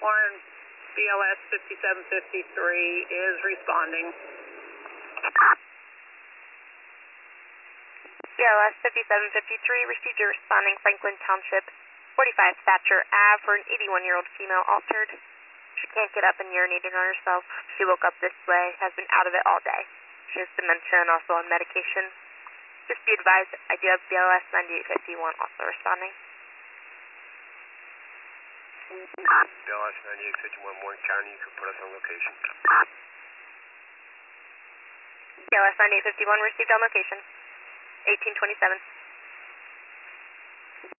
Warren, BLS 5753 is responding. BLS 5753 received your responding Franklin Township, 45 Thatcher Ave for an 81-year-old female altered. She can't get up and urinating on herself. She woke up this way, has been out of it all day. She has dementia and also on medication. Just be advised, I do have BLS 9851 also responding. BLS 9851 Warren County, you can put us on location. BLS 9851 received on location, 1827.